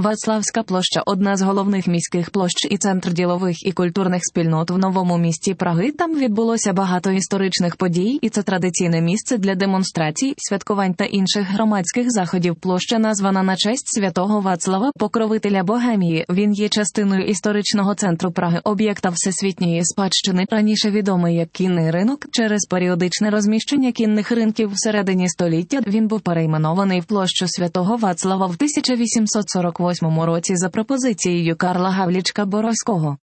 Вацлавська площа – одна з головних міських площ і центр ділових і культурних спільнот в новому місті Праги. Там відбулося багато історичних подій, і це традиційне місце для демонстрацій, святкувань та інших громадських заходів. Площа названа на честь святого Вацлава, покровителя Богемії. Він є частиною історичного центру Праги, об'єкта всесвітньої спадщини, раніше відомий як кінний ринок. Через періодичне розміщення кінних ринків всередині століття він був перейменований в площу святого Вацлава в 1848 році за пропозицією Карла Гавлічка Боровського.